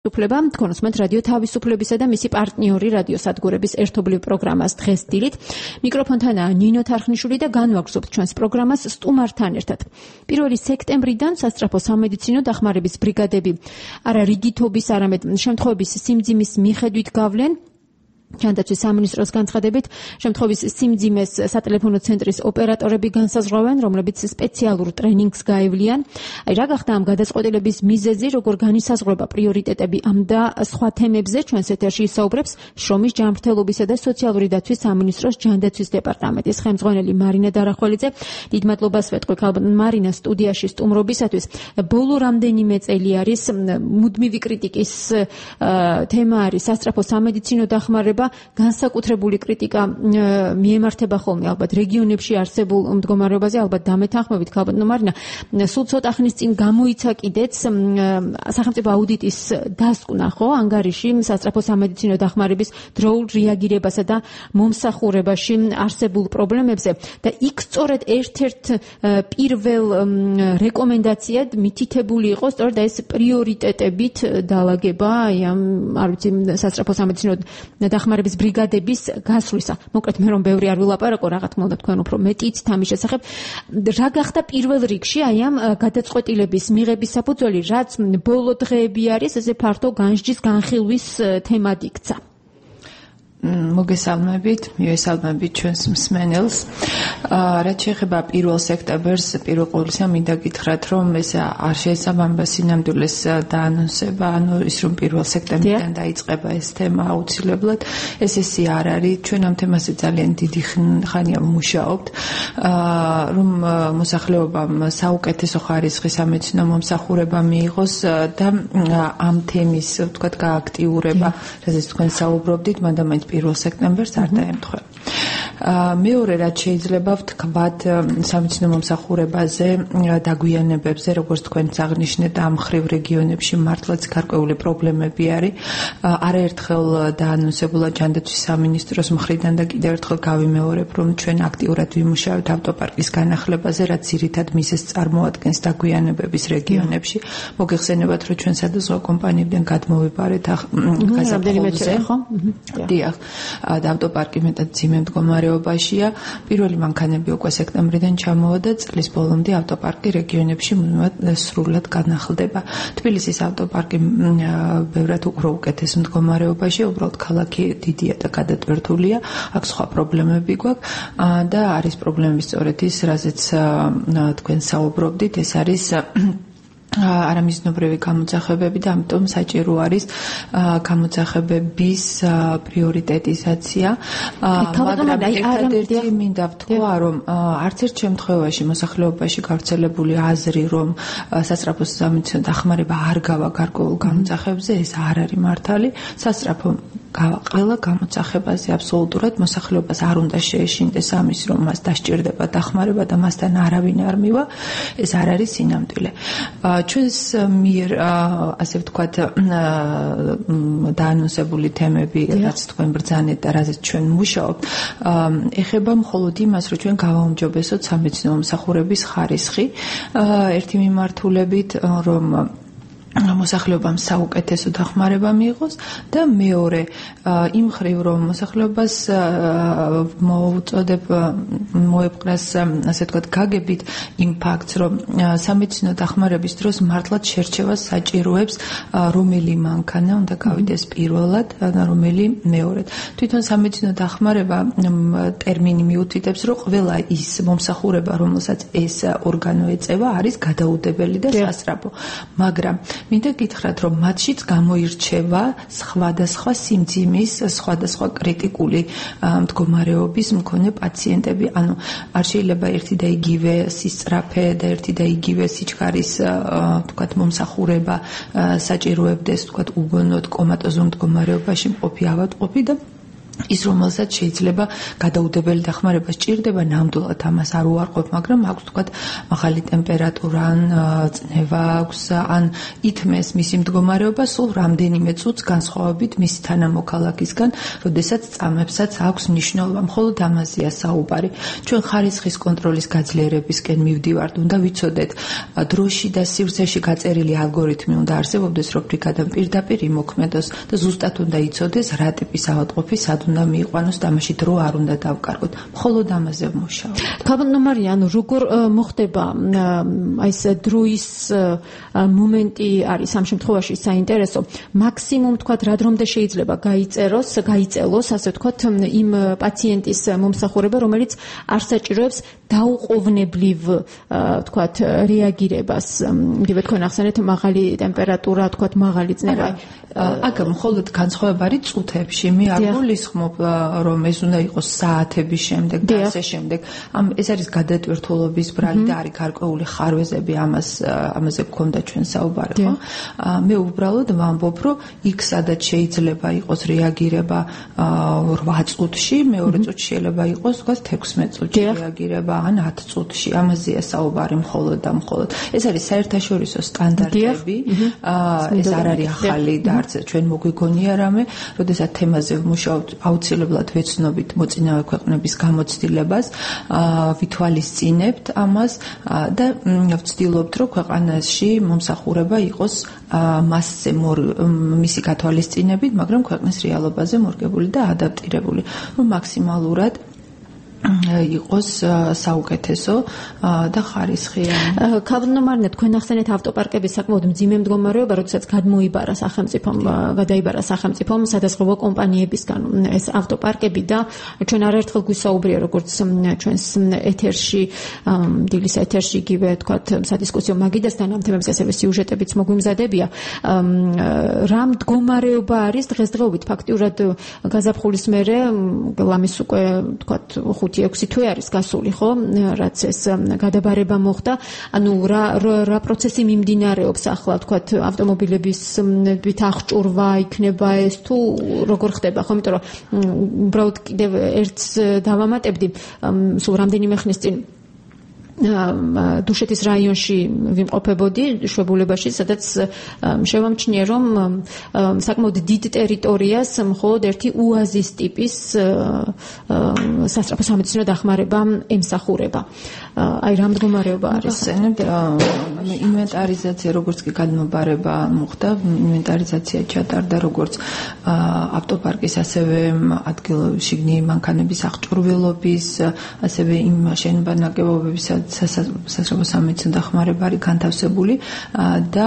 უფლება გქონსმენთ რადიო თავისუფლებისა და მისი პარტნიორი რადიოსადგურების ერთობლივ პროგრამას დღეს დილით. მიკროფონთანაა ნინო თარხნიშვილი და განვაგრძობთ ჩვენს პროგრამას სტუმართან ერთად. 1 სექტემბრიდან სასწრაფო სამედიცინო დახმარების ბრიგადები არა რიგითობის, არამედ შემთხვევების სიმძიმის მიხედვით გავლენ. ჯანდაცვის სამინისტროს განცხადებით, შემთხვევის სიმძიმეს სატელეფონო ცენტრის ოპერატორები განსაზღვრავენ, რომლებიც სპეციალურ ტრენინგს გაევლიან. რა გახდა ამ გადაწყვეტილების მიზეზი, როგორ განისაზღვრება პრიორიტეტები ამ და სხვა თემებზე ჩვენს ეთერში ისაუბრებს შრომის ჯანმრთელობისა და სოციალური დაცვის სამინისტროს ჯანდაცვის დეპარტამენტის ხელმძღვანელი მარინა დარახველიძე. დიდ მადლობას ვეთქვი მარინა სტუდიაში სტუმრობისათვის. ბოლო რამდენიმე წელი არის მუდმივი კრიტიკის თემა არის სასწრაფო სამედიცინო დახმარება. განსაკუთრებული კრიტიკა მიემართება ხოლმე ალბათ რეგიონებში არსებულ მდგომარეობაზე, ალბათ დამეთანხმებით ქალბატონო მარინა. სულ ცოტა ხნის წინ გამოიცა კიდეც სახელმწიფო აუდიტის დასკვნა, ხო, ანგარიში სასწრაფო სამედიცინო დახმარების დროულ რეაგირებასა და მომსახურებაში არსებულ პრობლემებზე და იქ სწორედ ერთ-ერთ პირველ რეკომენდაციად მითითებული იყო სწორედ ეს პრიორიტეტებით დალაგება, აი ამ არ ვიცი სასწრაფო სამედიცინო დახმარების ბრიგადების გასვლისა. მოკლედ მე რომ ბევრი არ ვილაპარაკო, რა თქმა უნდა თქვენ უფრო მეტი იცით ამის შესახებ. რა გახდა პირველ რიგში აი ამ გადაწყვეტილების მიღების საფუძველი, რაც ბოლო დღეები არის ესე ფართო განსჯის განხილვის თემად იქცა. მოგესალმებით, მივესალმებით ჩვენს მსმენელს. რაც შეეხება 1 სექტემბერს, პირველ ყოვლისა მინდა გითხრათ, რომ ეს არ შესაბამება სინამდვილეს დაანონსება, ანუ ის რომ 1 სექტემბრიდან დაიწყება ეს თემა აუცილებლად, ესე არ არის. ჩვენ ამ თემაზე ძალიან დიდი ხანია ვმუშაობთ, რომ მოსახლეობამ საუკეთესო ხარისხის სამედიცინო მომსახურება მიიღოს და ამ თემის, ვთქვათ, გააქტიურება, რაზეც თქვენ საუბრობდით, მანდ 1 სექტემბერს არ დაემთხვა. მეორე რაც შეიძლება ვთქვათ სამედიცინო მომსახურებაზე დაგვიანებებზე, როგორც თქვენც აღნიშნეთ, ამ ხრივ რეგიონებში მართლაც გარკვეული პრობლემები არის. არაერთხელ დაანონსებულა ჯანდაცვის სამინისტროს მხრიდან და კიდევ ერთხელ გავიმეორებ, რომ ჩვენ აქტიურად ვიმუშავებთ ავტოპარკის განახლებაზე, რაც ძირითად მიზეზს წარმოადგენს დაგვიანებების რეგიონებში. მოგეხსენებათ, რომ ჩვენ სადაზღვევო კომპანიებიდან გადმოვიბარეთ გაზაფხულზე. დიახ, და ავტოპარკი მეტად ძიმე მდგომარეობაშია. პირველი მანქანები უკვე სექტემბრიდან ჩამოვა და წლის ბოლომდე ავტოპარკი რეგიონებში სრულად განახლდება. თბილისის ავტოპარკი ბევრად უფრო უკეთეს მდგომარეობაშია, უბრალოდ ქალაქი დიდია და გადატვირთულია, აქ სხვა პრობლემები გვაქვს და არის პრობლემები სწორედ ის, რაზეც თქვენ საუბრობდით, ეს არის არამიზნობრივი გამოძახებები და ამიტომ საჭირო არის გამოძახებების პრიორიტეტიზაცია. მაგრამ ერთადერთი მინდა ვთქვა, რომ არც ერთ შემთხვევაში მოსახლეობაში გავრცელებული აზრი, რომ სასწრაფო სამედიცინო დახმარება არ გავა გარკვეულ გამოძახებზე, ეს არ არის მართალი. სასწრაფო ყველა გამოძახებაზე აბსოლუტურად მოსახლეობას არ უნდა შეეშინდეს ამის, რომ მას დასჭირდება დახმარება და მასთან არავინ არ მივა, ეს არ არის სინამდვილე. ჩვენს მიერ ასე ვთქვათ დაანონსებული თემები, რაც თქვენ ბრძანეთ და რაზეც ჩვენ მუშაობთ, ეხება მხოლოდ იმას, რომ ჩვენ გავაუმჯობესოთ სამედიცინო მომსახურების ხარისხი, ერთი მიმართულებით, რომ მოსახლეობამ საუკეთესო დახმარება მიიღოს და მეორე იმ ხრივ რომ მოსახლეობას მოუწოდებ მოეპყრას ასე ვთქვათ გაგებით იმ ფაქტს რომ სამედიცინო დახმარების დროს მართლაც შერჩევას საჭიროებს რომელი მანქანა უნდა გავიდეს პირველად და რომელი მეორედ. თვითონ სამედიცინო დახმარება ტერმინი მიუთითებს რომ ყველა ის მომსახურება რომელსაც ეს ორგანო ეწევა არის გადაუდებელი და სასწრაფო, მაგრამ მინდა გითხრათ, რომ მათშიც გამოირჩევა სხვადასხვა სიმძიმის, სხვადასხვა კრიტიკული მდგომარეობის მქონე პაციენტები. ანუ არ შეიძლება ერთი და იგივე სისწრაფე და ერთი და იგივე სიჩქარის, ვთქვათ, მომსახურება საჭიროებდეს, ვთქვათ, უგონოდ კომატოზურ მდგომარეობაში მყოფი ავადმყოფი და ის რომელსაც შეიძლება გადაუდებელი დახმარება სჭირდება, ნამდვილად ამას არ უარყოფ, მაგრამ აქვს თქვა მაღალი ტემპერატურა, ან წნევა აქვს, ან ითმეს მისი მდგომარეობა სულ რამდენიმე წუთს განსხვავებით მისი თანამოქალაქისგან, როდესაც წამებსაც აქვს მნიშვნელობა. მხოლოდ ამაზეა საუბარი. ჩვენ ხარისხის კონტროლის გაძლიერებისკენ მივდივართ, უნდა ვიცოდეთ, დროში და სივრცეში გაწერილი ალგორითმი უნდა არსებობდეს, რომ ბრიგადამ პირდაპირ იმოქმედოს და ზუსტად უნდა იცოდეს, რა ტიპის ავადმყოფი სად უნდა მიიყვანოს და ამაში დრო არ უნდა დავკარგოთ. მხოლოდ ამაზე ვმუშაობ. ქაბანო მარია, როგორ მოხდება აი ეს დროის მომენტი არის ამ შემთხვევაში საინტერესო. მაქსიმუმ თქვა რა დრომდე შეიძლება გაიწელოს, ასე თქვა იმ პაციენტის მომსახურება, რომელიც არ საჭიროებს დაუყოვნებლივ თქვა რეაგირებას. იგივე თქვენ ახსენეთ მაღალი ტემპერატურა, თქვა მაღალი წნევა. აქ მხოლოდ განსხვავება არის წუთებში. მე არ გულისხმობ, რომ ეს უნდა იყოს საათების შემდეგ და ასე შემდეგ. ეს არის გადატვირთულობის ბრალი და არის გარკვეული ხარვეზები, ამაზე გქონდა ჩვენ საუბარი, ხო? მე უბრალოდ ვამბობ, რომ იქ სადაც შეიძლება იყოს რეაგირება 8 წუთში, მეორე წუთში შეიძლება იყოს თქვა 16 წუთში რეაგირება, ან 10 წუთში. ამაზეა საუბარი მხოლოდ და მხოლოდ. ეს არის საერთაშორისო სტანდარტები. ეს არ არის ახალი და არც ჩვენ მოგვიგონია რამე, როდესაც თემაზე ვმუშაობთ, აუცილებლად ვეცნობით მოწინავე ქვეყნების გამოცდილებას, ვითვალისწინებთ ამას და ვცდილობთ, რომ ქვეყანაში მომსახურება იყოს მასზე მისი გათვალისწინებით, მაგრამ ქვეყნის რეალობაზე მორგებული და ადაპტირებული, რომ მაქსიმალურად იყოს საუკეთესო და ხარისხიანი. ქაბანო მარია, თქვენ ახსენეთ ავტოპარკების საკმაოდ მძიმე მდგომარეობა, როდესაც გადაიბარა სახელმწიფომ სადაზღვევო კომპანიებისგან ეს ავტოპარკები და ჩვენ არაერთხელ გვისაუბრია, როგორც ჩვენს ეთერში, დილის ეთერში, იგივე თქვათ სადისკუსიო მაგიდასთან ამ თემებზე ასევე სიუჟეტებიც მოგვიმზადებია. რა მდგომარეობა არის დღესდღეობით ფაქტიურად გაზაფხულის მერე, ლამის უკვე თქვათ 5-6 თვე არის გასული, ხო, რაც ეს გადაბარება მოხდა. ანუ რა პროცესი მიმდინარეობს ახლა, თქვათ, ავტომობილების აღჭურვა იქნება ეს თუ როგორ ხდება, ხო, იმიტომ რომ უბრალოდ კიდევ ერთს დავამატებდი, სულ რამდენიმე ხნის წინ დუშეთის რაიონში ვიმყოფებოდი შვებულებაში, სადაც შევამჩნია, რომ საკმაოდ დიდ ტერიტორიას მხოლოდ ერთი უაზის ტიპის სასწრაფო სამედიცინო დახმარება ემსახურება. აი რა მდგომარეობა არის? ინვენტარიზაცია როგორც კი გადმობარება მოხდა, ინვენტარიზაცია ჩატარდა როგორც ავტოპარკის, ასევე ადგილშიგნიერი მანქანების აღჭურვილობის, ასევე იმ შენობა-ნაგებობების სასწრაფო სამედიცინო დახმარება არის განთავსებული და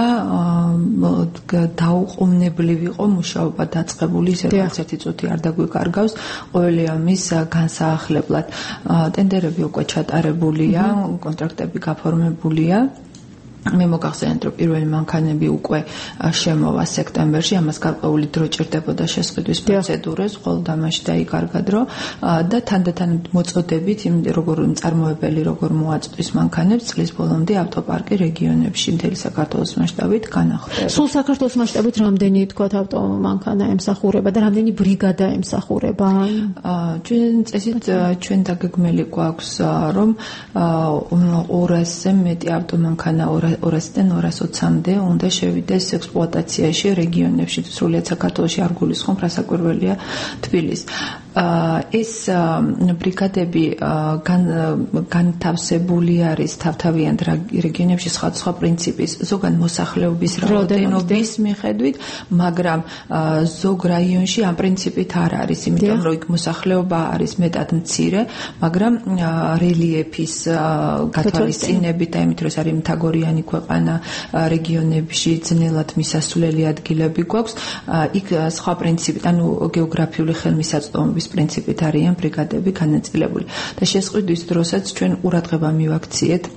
დაუყოვნებლივ იყო მუშაობა დაწყებული, ისედაც ერთი წუთი არ დაგვიკარგავს ყოველი ამის განსაახლებლად. ტენდერები უკვე ჩატარებულია, კონტრაქტები გაფორმებულია. მე მოგახსენეთ, რომ პირველი მანქანები უკვე შემოვა სექტემბერში, ამას გარკვეული დრო ჭირდებოდა შესყიდვის პროცედურას, მხოლოდ ამაში დაიკარგა დრო და თანდათან მოწოდებით, როგორ მწარმოებელი, როგორ მოაწვდის მანქანებს, წლის ბოლომდე ავტოპარკი რეგიონებში მთელი საქართველოს მასშტაბით განახლდება. სულ საქართველოს მასშტაბით რამდენი თქვათ ავტომანქანა ემსახურება და რამდენი ბრიგადა ემსახურება? ჩვენ წესით ჩვენ დაგეგმილი გვაქვს, რომ 200-ზე მეტი ავტომანქანა 200-დან 220-მდე უნდა შევიდეს ექსპლუატაციაში რეგიონებში, სრულიად საქართველოში არ გულისხმობ, რასაკვირველია თბილის. ეს ბრიგადები განთავსებული არის თავთავიანთ რეგიონებში სხვადასხვა პრინციპის, ზოგან მოსახლეობის რაოდენობის მიხედვით, მაგრამ ზოგ რაიონში ამ პრინციპით არ არის, იმიტომ რომ იქ მოსახლეობა არის მეტად მცირე, მაგრამ რელიეფის გათვალისწინებით და იმით, რომ ეს არის მთაგორიანი ქვეყანა, რეგიონებში ძნელად მისასვლელი ადგილები გვაქვს, იქ სხვა პრინციპით, ანუ გეოგრაფიული ხელმისაწვდომობის პრინციპით არიან ბრიგადები განაწილებული და შესყიდვის დროსაც ჩვენ ყურადღება მივაქციეთ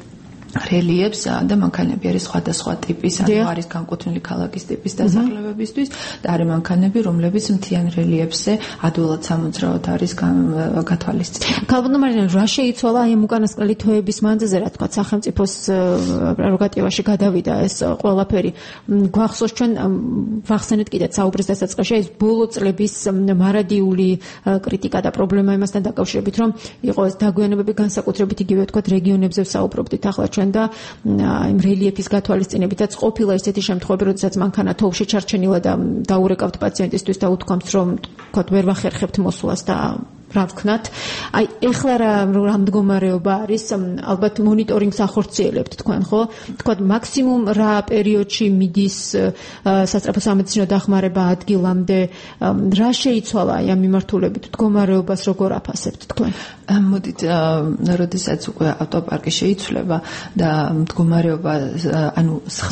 რელიეფს და მანქანები არის სხვადასხვა ტიპის, ანუ არის განკუთვნილი ქალაქის ტიპის დასახლებებისთვის და არის მანქანები, რომლებიც მთიან რელიეფზე ადვილად სამოძრაოდ არის გათვალისწინებული. ქალბატონო მარინა, რა შეიცვალა აი ამ უკანასკნელი თვეების მანძილზე, რა თქვა, სახელმწიფოს პრეროგატივაში გადავიდა ეს ყველაფერი. გვახსოვს ჩვენ ვახსენეთ კიდეც საუბრის დასაწყისში ეს ბოლო წლების მარადიული კრიტიკა და პრობლემა იმასთან დაკავშირებით, რომ იყო ეს დაგვიანებები განსაკუთრებით იგივე თქვა რეგიონებზე ვსაუბრობდით ახლა ჩვენ და იმ რელიეფის გათვალისწინებითაც ყოფილა ესეთი შემთხვევები, როდესაც მანქანა თოვლში ჩარჩენილა და დაურეკავთ პაციენტისთვის და უთქვამთ, რომ თქვა ვერ ვახერხებთ მოსვლას და რა ვქნათ. აი ეხლა რა მდგომარეობა არის, ალბათ მონიტორინგს ახორციელებთ თქვენ, ხო? თქვა მაქსიმუმ რა პერიოდში მიდის სასწრაფო სამედიცინო დახმარება ადგილამდე, რა შეიცვალა აი ამ მიმართულებით, მდგომარეობას როგორ აფასებთ თქვენ? მოდით, როდესაც უკვე ავტოპარკი შეიცვლება და მდგომარეობა, ანუ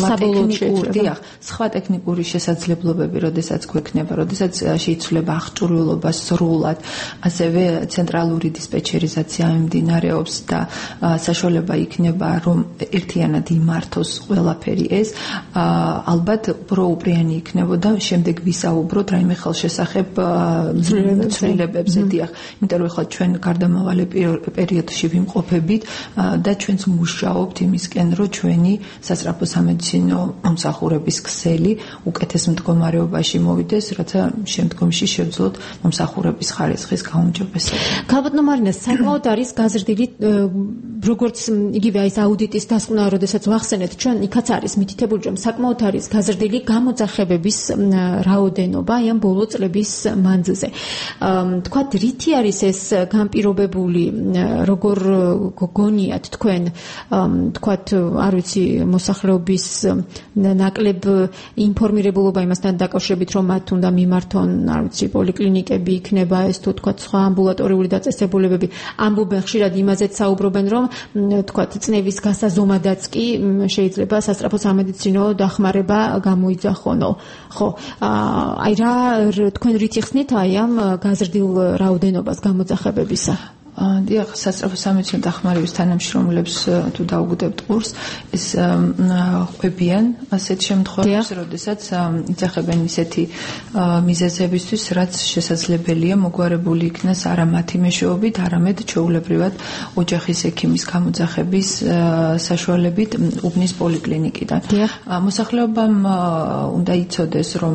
სხვა ტექნიკური შესაძლებლობები, როდესაც გვექნება, როდესაც შეიცვლება აღჭურვილობა სრულად, ასევე ცენტრალური დისპეჩერიზაცია მიმდინარეობს და საშუალება იქნება, რომ ერთიანად იმართოს ყველაფერი ეს, ალბათ პროუპრიანი იქნებოდა შემდეგ ვისაუბროთ რაიმე ხელშესახებ ცვლილებებზე, დიახ, იმიტომ რომ ახლა ჩვენ გარდამავალ პერიოდში ვიმყოფებით და ჩვენც მუშაობთ იმისკენ, რომ ჩვენი სასწრაფო სამედიცინო მომსახურების ქსელი უკეთეს მდგომარეობაში მოვიდეს, რათა შემდგომში შევძლოთ მომსახურების ხარისხის გაუმჯობესება. ქალბატონო მარინა, საკმაოდ არის გაზრდილი, როგორც იგივე ეს აუდიტის დასკვნა, როდესაც ვახსენეთ, ჩვენ იქაც არის მითითებული, რომ საკმაოდ არის გაზრდილი გამოძახებების რაოდენობა ამ ბოლო წლების მანძილზე. თქვათ, რითი არის ეს განპირობებული, როგორ გონიათ თქვენ, თქვათ, არ ვიცი, მოსახლეობის ნაკლებ ინფორმირებულობა იმასთან დაკავშირებით, რომ მათ უნდა მიმართონ, არ ვიცი, პოლიკლინიკები იქნება ეს თუ თქვათ სხვა ამბულატორიული დაწესებულებები. ამბობენ ხშირად იმაზეც საუბრობენ, რომ თქვათ, წნევის გასაზომადაც კი შეიძლება სასწრაფო სამედიცინო დახმარება გამოიძახონო. ხო, აი რა თქვენ რითი ხსნით აი ამ გაზრდილ რაოდენობას გამოძახებებისა? დიახ, სასწრაფო სამედიცინო დახმარების თანამშრომლებს თუ დაუგდებთ ყურს, ეს ყვებიან ასეთ შემთხვევებში, როდესაც იძახებენ ისეთი მიზეზებისთვის, რაც შესაძლებელია მოგვარებული იქნას არა მათი მეშვეობით, არამედ ჩვეულებრივად ოჯახის ექიმის გამოძახების საშუალებით უბნის პოლიკლინიკიდან. მოსახლეობამ უნდა იცოდეს, რომ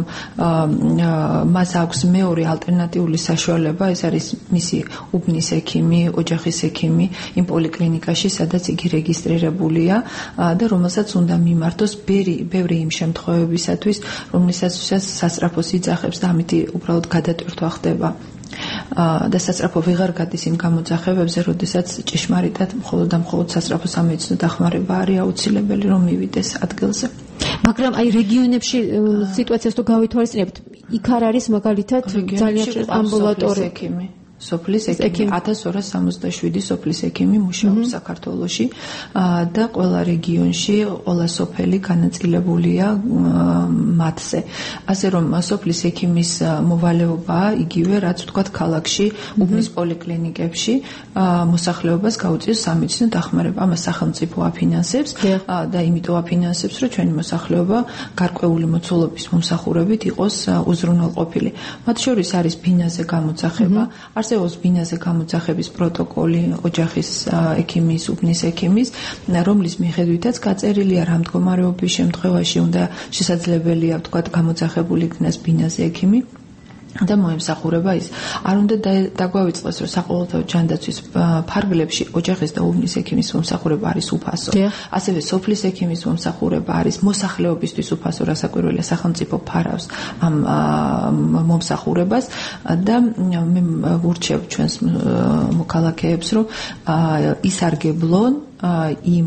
მას აქვს მეორე ალტერნატიული საშუალება, ეს არის მისი უბნის ექიმი, ოჯახის ექიმი იმ პოლიკლინიკაში, სადაც იგი რეგისტრირებულია და რომელსაც უნდა მიმართოს ბევრი იმ შემთხვევებისათვის, რომლისაცაც სასწრაფოს იძახებს და ამით უბრალოდ გადატვირთვა ხდება. და სასწრაფო ვეღარ გადის იმ გამოძახებებზე, როდესაც ჭეშმარიტად მხოლოდ და მხოლოდ სასწრაფო სამედიცინო დახმარება არის აუცილებელი, რომ მივიდეს ადგილზე. მაგრამ აი რეგიონებში სიტუაციას თუ გავითვალისწინებთ, იქ არ არის მაგალითად ძალიან ამბულატორი ექიმი. სოფლის ექიმი 1267 სოფლის ექიმი მუშაობს საქართველოში და ყველა რეგიონში ყველა სოფელი განაწილებულია მათზე. ასე რომ სოფლის ექიმის მოვალეობაა იგივე, რაც ვთქვათ ქალაქში, უბნის პოლიკლინიკებში მოსახლეობას გაუწიოს სამედიცინო დახმარება. ამას სახელმწიფო აფინანსებს და იმიტომ აფინანსებს, რომ ჩვენი მოსახლეობა გარკვეული მოცულობის მომსახურებით იყოს უზრუნველყოფილი. მათ შორის არის ბინაზე გამოძახება, არსებობს ბინაზე გამოძახების პროტოკოლი ოჯახის ექიმის, უბნის ექიმის, რომლის მიხედვითაც გაწერილია რა მდგომარეობის შემთხვევაში უნდა შესაძლებელია ვთქვათ გამოძახებული იქნას ბინაზე ექიმი. და მოემსახურება ის. არ უნდა დაგვავიწყდეს, რომ საყოველთაო ჯანდაცვის ფარგლებში ოჯახის და უბნის ექიმის მომსახურება არის უფასო. ასევე სოფლის ექიმის მომსახურება არის მოსახლეობისთვის უფასო, რასაკვირველია სახელმწიფო ფარავს ამ მომსახურებას და მე ვურჩევ ჩვენს მოქალაქეებს, რომ ისარგებლონ იმ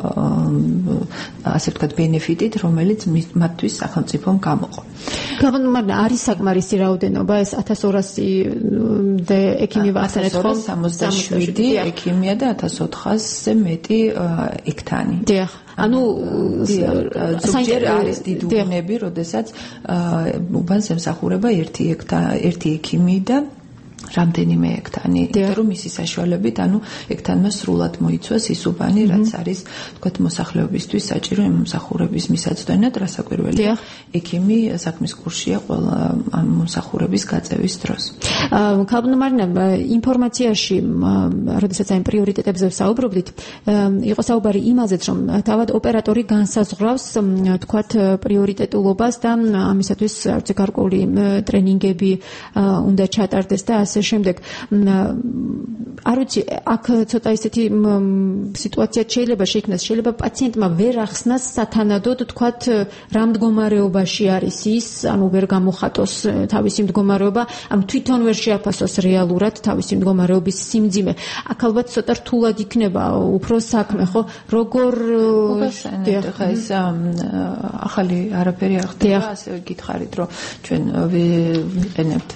ასე ვთქვათ ბენეფიტით, რომელიც მათთვის სახელმწიფომ გამოყო. მაგრამ არის საკმარისი რაოდენობა ეს 1200-დე ექიმი ვახსენეთ ხო? 67 ექიმია და 1400-ზე მეტი ექთანი. დიახ. ანუ ზოგჯერ არის დიდი უბნები, როდესაც უბანს ემსახურება ერთი ექიმი და რამდენიმე ექთანი, იმიტომ რომ მისი საშუალებით, ექთანმა სრულად მოიცვას ის უბანი, რაც არის, თქვათ, მოსახლეობისთვის საჭირო მომსახურების მისაწვდომად, რასაკვირველია, ექიმი საქმის კურსია ყველა მომსახურების გაწევის დროს. ქალბატონო მარინა, ინფორმაციაში, როდესაც აი პრიორიტეტებზე ვსაუბრობდით, იყო საუბარი იმაზეც, რომ თავად ოპერატორი განსაზღვრავს, თქვათ, პრიორიტეტულობას და ამისათვის არც გარკვეული ტრენინგები უნდა ჩატარდეს და ასე შემდეგ. არ ვიცი, აქ ცოტა ისეთი სიტუაცია შეიძლება პაციენტმა ვერ ახსნას სათანადოდ, თქვათ, რა მდგომარეობაში არის ის, ვერ გამოხატოს თავისი მდგომარეობა, თვითონ ვერ შეაფასოს რეალურად თავისი მდგომარეობის სიმძიმე. აქ ალბათ ცოტა რთულად იქნება უფრო საქმე, ხო? როგორ ხა ეს ახალი არაფერი არ ხდება, ასე გითხარით, რომ ჩვენ ვიყენებთ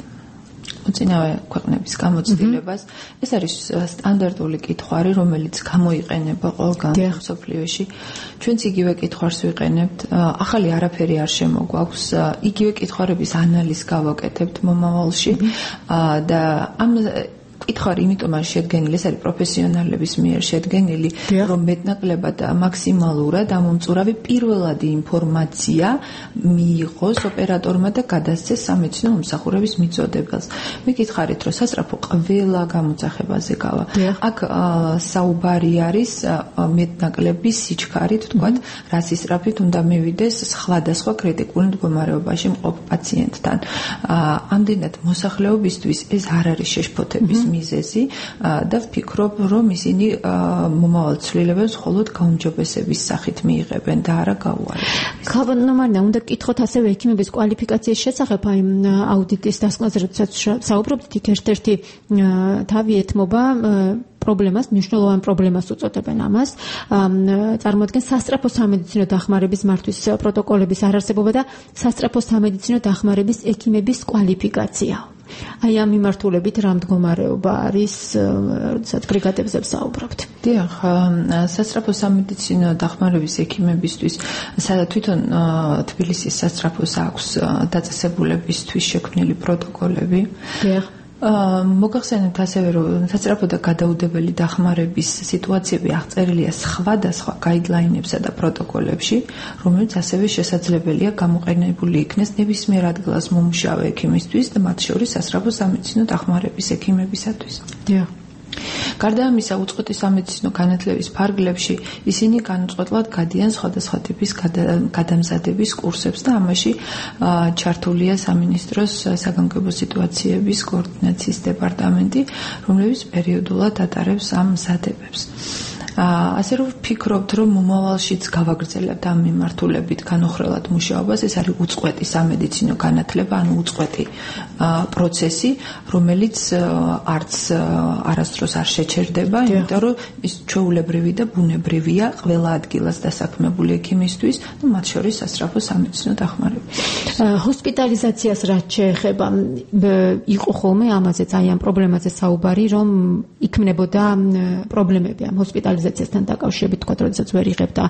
უწინავე ქვეყნების გამოცდილებას. ეს არის სტანდარტული კითხვარი, რომელიც გამოიყენება ყველგან მსოფლიოში. ჩვენც იგივე კითხვარს ვიყენებთ. ახალი არაფერი არ შემოგვაქვს. იგივე კითხვარების ანალიზს გავაკეთებთ მომავალში და ამ კითხარი იმიტომ არის შედგენილი, ეს არის პროფესიონალების მიერ შედგენილი, რომ მეტნაკლებად მაქსიმალურად ამომწურავი პირველადი ინფორმაცია მიიღოს ოპერატორმა და გადასცეს სამედიცინო მომსახურების მიწოდებელს. მიკითხარით, რომ სასწრაფო ყველა გამოძახებაზე გავა. აქ საუბარი არის მეტნაკლების სიჩქარით, თქვათ, რას ისწრაფით უნდა მივიდეს სხვადასხვა კრიტიკული მდგომარეობაში მყოფ პაციენტთან. ამდენად მოსახლეობისთვის ეს არ არის შეშფოთების მიზეზი და ვფიქრობ, რომ ისინი მომავალ ცვლილებებს მხოლოდ გაუმჯობესების სახით მიიღებენ და არა გაუარებების. ქალბატონო მარინა, უნდა გკითხოთ ასევე ექიმების კვალიფიკაციის შესახებ, აი აუდიტის დასკვნაზე, როდესაც საუბრობთ, იქ ერთ-ერთი თავი ეთმობა პრობლემას, მნიშვნელოვან პრობლემას უწოდებენ ამას, წარმოადგენს სასწრაფო სამედიცინო დახმარების მართვის პროტოკოლების არარსებობა და სასწრაფო სამედიცინო დახმარების ექიმების კვალიფიკაცია. აი ამ მიმართულებით რა მდგომარეობა არის, როდესაც ბრიგადებზე ვსაუბრობთ? დიახ, სასწრაფო სამედიცინო დახმარების ექიმებისთვის თვითონ თბილისის სასწრაფოს აქვს დაწესებულებისთვის შექმნილი პროტოკოლები. დიახ. მოგახსენებთ ასევე, რომ სასწრაფო და გადაუდებელი დახმარების სიტუაციები აღწერილია სხვადასხვა გაიდლაინებსა და პროტოკოლებში, რომელიც ასევე შესაძლებელია გამოყენებული იქნეს ნებისმიერ ადგილას მომუშავე ექიმისთვის და მათ შორის სასწრაფო სამედიცინო დახმარების ექიმებისათვის. დიახ. გარდა ამისა, უწყვეტი სამედიცინო განათლების ფარგლებში ისინი განუწყვეტლად გადიან სხვადასხვა ტიპის გადამზადების კურსებს და ამაში ჩართულია სამინისტროს საგანგებო სიტუაციების კოორდინაციის დეპარტამენტი, რომლებიც პერიოდულად ატარებს ამ მზადებებს. ასე რომ ვფიქრობთ, რომ მომავალშიც გავაგრძელებთ ამ მიმართულებით განუხრელად მუშაობას. ეს არის უწყვეტი სამედიცინო განათლება, ანუ უწყვეტი პროცესი, რომელიც არც არასდროს არ შეჩერდება, იმიტომ რომ ის ჩვეულებრივი და ბუნებრივია ყველა ადგილას დასაქმებული ექიმისთვის, და მათ შორის სასწრაფო სამედიცინო დახმარების. ჰოსპიტალიზაციას რაც შეეხება, იყო ხოლმე ამაზეც, აი ამ პრობლემაზე საუბარი, რომ იქმნებოდა პრობლემები ამ ჰოსპიტალიზაციასთან დაკავშირებით, თქვა, როდესაც ვერ იღებდა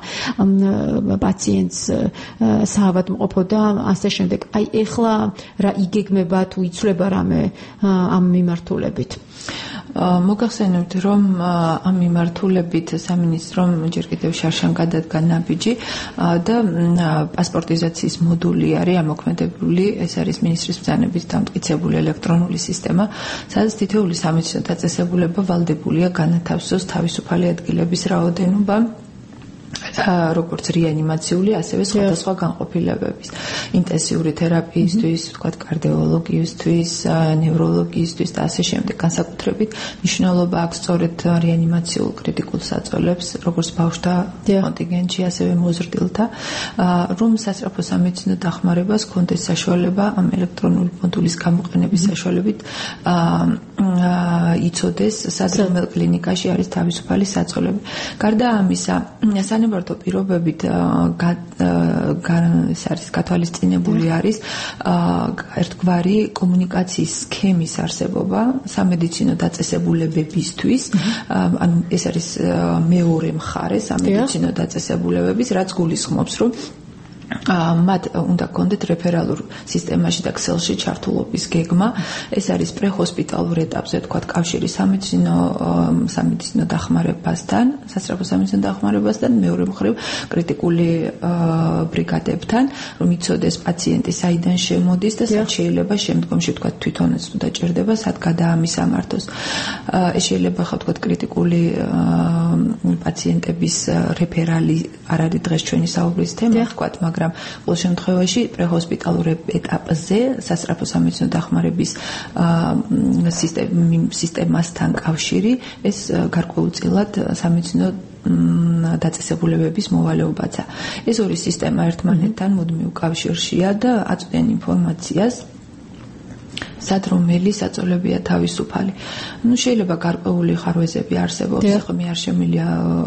პაციენტს საავადმყოფო და ასე შემდეგ. აი ეხლა რა იგეგმება თუ იცვლება რამე ამ მიმართულებით? მოგახსენებთ, რომ ამ მიმართულებით სამინისტრომ ჯერ კიდევ შარშან გადადგა ნაბიჯი და პასპორტიზაციის მოდული არის ამოქმედებული. ეს არის მინისტრის ბრძანებით დამტკიცებული ელექტრონული სისტემა, სადაც თითოეული სამედიცინო დაწესებულება ვალდებულია განათავსოს თავისუფალი ადგილების რაოდენობა, როგორც რეანიმაციული, ასევე სხვადასხვა განყოფილებების, ინტენსიური თერაპიისთვის, ვთქვათ, კარდიოლოგიისთვის, ნევროლოგიისთვის და ასე შემდეგ. განსაკუთრებით მნიშვნელობა აქვს სწორედ რეანიმაციულ კრიტიკულ საწოლებს, როგორც ბავშვთა კონტინგენტში, ასევე მოზრდილთა, რომ სასწრაფო სამედიცინო დახმარებას ჰქონდეს საშუალება ამ ელექტრონული მოდულის გამოყენების საშუალებით იცოდეს, სად რომელ კლინიკაში არის თავისუფალი საწოლები. გარდა ამისა, სანებართო პირობებით ეს არის გათვალისწინებული არის ერთგვარი კომუნიკაციის სქემის არსებობა სამედიცინო დაწესებულებებისთვის, ანუ ეს არის მეორე მხარე სამედიცინო დაწესებულებების, რაც გულისხმობს, რომ მათ უნდა კონდეთ რეფერალურ სისტემაში და ქსელში ჩართულობის გეგმა. ეს არის პრეხოსპიტალურ ეტაპზე, თქვათ, კავშირი სამედიცინო დახმარებასთან, სასწრაფო სამედიცინო დახმარებასთან, მეორე მხრივ კრიტიკული ბრიგადებთან, რომ იცოდეს პაციენტი საიდან შემოდის და სად შეიძლება შემდგომში, თქვათ, თვითონაც თუ დაჭირდება, სად გადაამისამართოს. ეს შეიძლება ხავთ, თქვათ, კრიტიკული პაციენტების რეფერალი არ არის დღეს ჩვენი საუბრის თემა, თქვათ, მაგრამ ყოველ შემთხვევაში პრეხოსპიტალურ ეტაპზე სასწრაფო სამედიცინო დახმარების სისტემასთან კავშირი ეს გარკვეულწილად სამედიცინო დაწესებულებების მოვალეობაცა. ეს ორი სისტემა ერთმანეთთან მუდმივ კავშირშია და აწვდიან ინფორმაციას სად რომელი საწოლებია თავისუფალი. შეიძლება გარკვეული ხარვეზები არსებობს, ხო მე არ შემიძლია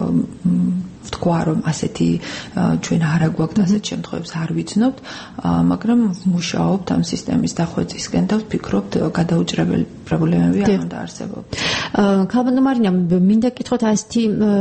ვთქვა, რომ ასეთი ჩვენ არ აგვაქვს ასეთ შემთხვევებს არ ვიცნობთ, მაგრამ მუშაობთ ამ სისტემის დახვეწისკენ და ვფიქრობთ გადაუჭრებელი პრობლემები არ უნდა არსებობდეს. ქალბატონო მარინა, მინდა გკითხოთ ასეთი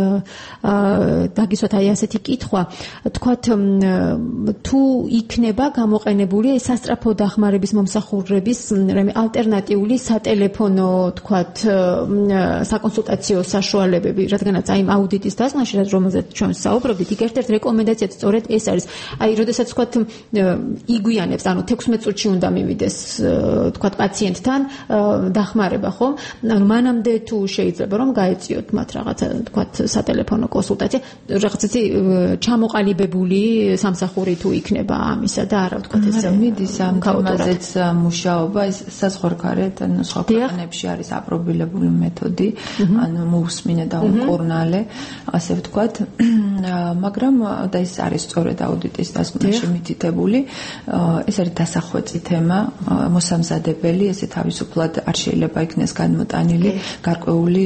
დაგისვათ ასეთი კითხვა, თქვათ თუ იქნება გამოყენებული სასწრაფო დახმარების მომსახურების ალტერნატიული სატელეფონო, თქვათ, საკონსულტაციო საშუალებები, რადგანაც აი აუდიტის დასმაში, რომელზეც ჩვენ საუბრობთ, იქ ერთ-ერთი რეკომენდაციაც სწორედ ეს არის. აი, როდესაც თქვათ იგვიანებს, ანუ 16 წუთში უნდა მივიდეს, თქვათ, პაციენტთან დახმარება, ხო? ანუ მანამდე თუ შეიძლება რომ გაეციოთ მათ რაღაცა, თქვათ, სატელეფონო კონსულტაცია, რაღაცა ჩამოყალიბებული სამსახური თუ იქნება ამისა და არა, თქვათ, ეს მიდის ამ თემაზეც მუშაობა, ეს საზღვარგარეთ, ანუ სხვა ქვეყნებში არის აპრობირებული მეთოდი, ანუ მოусმინე და უკურნალე, ასე ვთქვათ, მაგრამ და ეს არის სწორედ აუდიტის დასმაში მითითებული, ეს არის დასახვეწი თემა, მოსამზადებელი, ესე თავისუფლად არ შეიძლება იქნეს განმოტანილი გარკვეული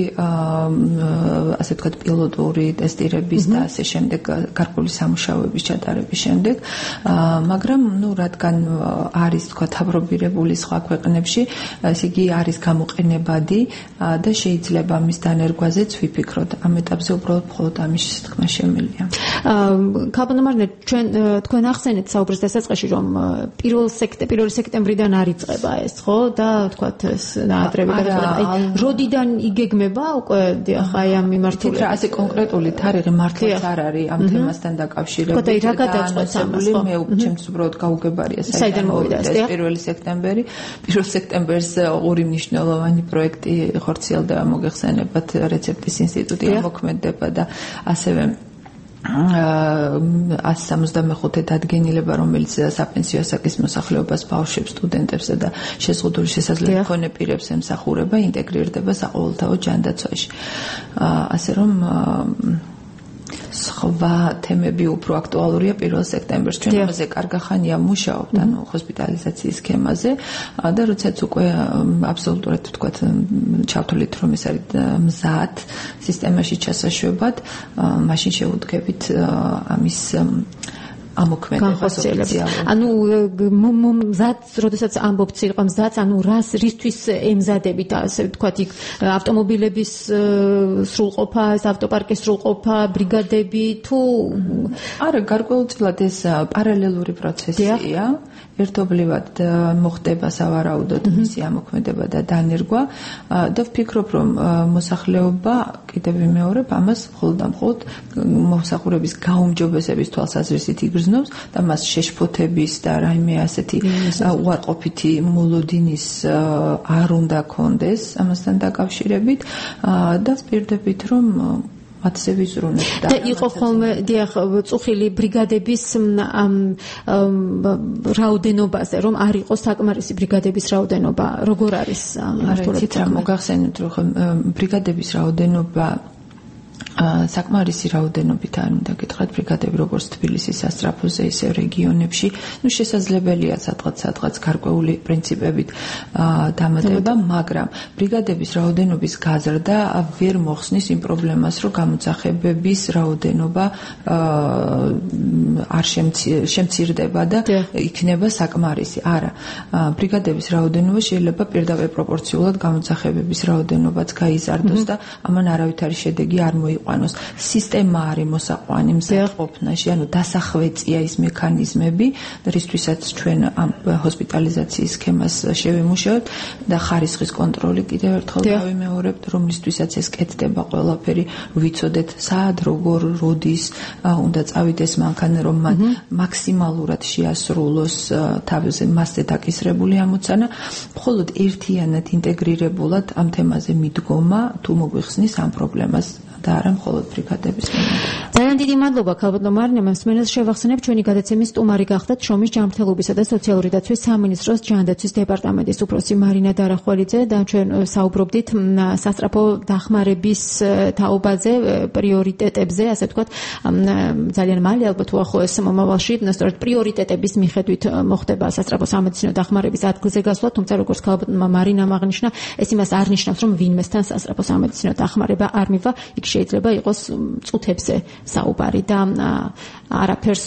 ასე ვთქვათ პილოტური ტესტირების და ასე შემდეგ გარკვეული სამუშაოების ჩატარების შემდეგ, მაგრამ ნუ რადგან არის თქვათ აპრობირებული სხვა ქვეყნებში, ესე იგი არის გამოყენებადი და შეიძლება მის დანერგვაზეც ვიფიქროთ. ამ ეტაპზე უბრალოდ მხოლოდ ამის თქმა შემიძლია. ქალბატონო მარინა, თქვენ ახსენეთ საუბრის დასაწყისში, რომ 1 სექტემბრიდან არ იწყება ეს, ხო? და თქვათ ეს დაადრევი გადაწყვეტა. აი, როდიდან იგეგმება უკვე აი ამ მიმართულებით? რა ასე კონკრეტული თარიღი მართლაც არ არის ამ თემასთან დაკავშირებული. თქვათ აი რა გადაწყვეტს ამას, ხო? მე ჩემს უბრალოდ გაუგებარია საიდან მოვიდა ეს 1 სექტემბერი. 1 სექტემბერს ორი მნიშვნელოვანი პროექტი ხორციელდება, მოგეხსენებათ, რეცეპტის ინსტიტუტი ამოქმედება და ასევე 175 დადგენილება, რომელიც საპენსიო ასაკის მოსახლეობას, ბავშვებს, სტუდენტებსა და შეზღუდული შესაძლებლობებით მქონე პირებს ემსახურება, ინტეგრირდება საყოველთაო ჯანდაცვაში. ასე რომ სხვა თემები უფრო აქტუალურია 1 სექტემბერს. ჩვენ ამაზე კარგი ხანია მუშაობთ, ანუ ჰოსპიტალიზაციის სქემაზე და როდესაც უკვე აბსოლუტურად ვთქვათ ჩავთვლით, რომ ეს არის მზად სისტემაში ჩასაშვებად, მაშინ შევუდგებით ამის ამოქმედებას ოფიციალურად. ანუ მზად, როდესაც ამბობთ სიყვა მზად, ანუ რისთვის ემზადებით, ასე ვთქვათ, იქ ავტომობილების სრულყოფა, ავტოპარკის სრულყოფა, ბრიგადები თუ არა, გარკვეულწილად ეს პარალელური პროცესია. ერთობლივად მოხდება სავარაუდოდ მისი ამოქმედება და დანერგვა და ვფიქრობ, რომ მოსახლეობა კიდევ ვიმეორებ ამას მხოლოდ მომსახურების გაუმჯობესების თვალსაზრისით იგრძნობს და მას შეშფოთების და რაიმე ასეთი უარყოფითი მოლოდინის არ უნდა კონდეს ამასთან დაკავშირებით და ვპირდებით, რომ მათზე ვიზრუნებ და იყო ხოლმე დიახ წუხილი ბრიგადების რაოდენობაზე, რომ არ იყოს საკმარისი ბრიგადების რაოდენობა, როგორ არის მართლაც რა მოგახსენებთ, რომ ბრიგადების რაოდენობა საკმარისი რაოდენობით არ უნდა გითხრათ ბრიგადები როგორც თბილისის სასწრაფოზე ისე რეგიონებში, ну შესაძლებელია სადღაც გარკვეული პრინციპებით დამატება, მაგრამ ბრიგადების რაოდენობის გაზრდა ვერ მოხსნის იმ პრობლემას, რომ გამოძახებების რაოდენობა არ შემცირდება და იქნება საკმარისი. არა, ბრიგადების რაოდენობა შეიძლება პირდაპირ პროპორციულად გამოძახებების რაოდენობაც გაიზარდოს და ამან არავითარი შედეგი არ მოიყვანოს მოიყვანოს. სისტემა არის მოსაყვანი მზადყოფნაში, ანუ დასახვეწია ის მექანიზმები, რისთვისაც ჩვენ ამ ჰოსპიტალიზაციის სქემას შევიმუშავებთ და ხარისხის კონტროლი კიდევ ერთხელ დავიმეორებთ, რომლისთვისაც ეს კეთდება ყველაფერი, ვიცოდეთ სად, როგორ, როდის უნდა წავიდეს მანქანა, რომ მან მაქსიმალურად შეასრულოს თავზე მასზე დაკისრებული ამოცანა, მხოლოდ ერთიანად ინტეგრირებულად ამ თემაზე მიდგომა თუ მოგვიხსნის ამ პრობლემას და არა მხოლოდ ბრიგადების მიმართ. ძალიან დიდი მადლობა ქალბატონო მარინა, მსმენელს შევახსენებ, ჩვენი გადაცემის სტუმარი გახდათ შრომის ჯანმრთელობისა და სოციალური დაცვის სამინისტროს ჯანდაცვის დეპარტამენტის უფროსი მარინა დარახველიძე და ჩვენ საუბრობდით სასწრაფო დახმარების თაობაზე, პრიორიტეტებზე, ასე ვთქვათ, ძალიან მალე ალბათ უახლოეს მომავალში, სწორედ პრიორიტეტების მიხედვით მოხდება სასწრაფო სამედიცინო დახმარების ადგილზე გასვლა, თუმცა როგორც ქალბატონმა მარინამ აღნიშნა, ეს იმას არ ნიშნავს, რომ ვინმესთან სასწრაფო სამედიცინო დახმარება არ მივა, იქ შეიძლება იყოს წუთებზე საუბარი და არაფერს